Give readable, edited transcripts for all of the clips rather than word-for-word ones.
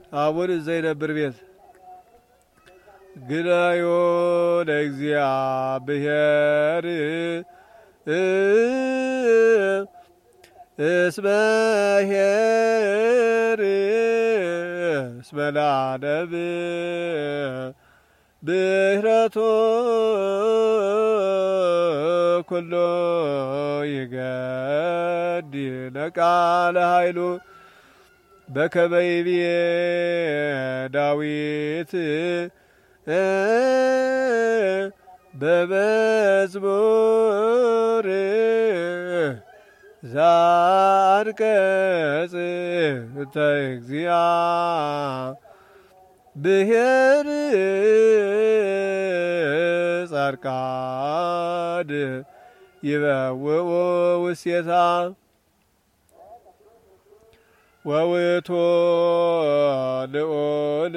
አቡን ዘይነብር ቤት ግናዮ ለእግዚአብሔር እስመ ኄር እስመ ለዓለም ብሕረቱ ኩሎ ይገድ ለቃለ ኃይሉ በከመ ይቤ ዳዊት በመዝሙር ዘአንቀጽ እንተ እግዚአብሔር ጻድቃን ይበውዑ ውስቴታ ወውእቱ ልዑል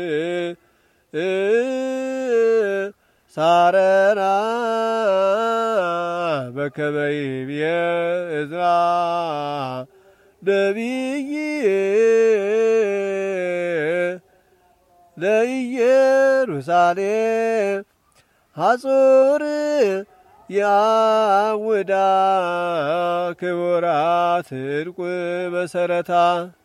ሳረና በከመ ይቤ ዕዝራ ነቢይ ለኢየሩሳሌም ሐጹር ያውዳ ክቡራት ዕንቁ መሰረታ